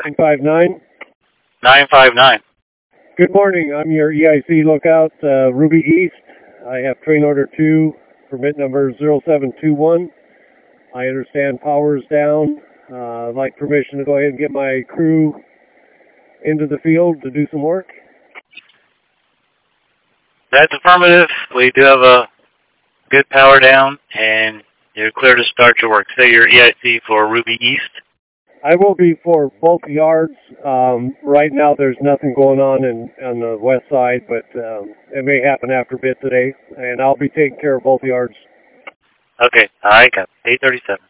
959. 959. Good morning. I'm your EIC lookout, Ruby East. I have train order 2, permit number 0721. I understand power's down. I'd like permission to go ahead and get my crew into the field to do some work. That's affirmative. We do have a good power down, and you're clear to start your work. Say your EIC for Ruby East. I will be for both yards. Right now there's nothing going on the west side, but it may happen after a bit today, and I'll be taking care of both yards. Okay, I got 837.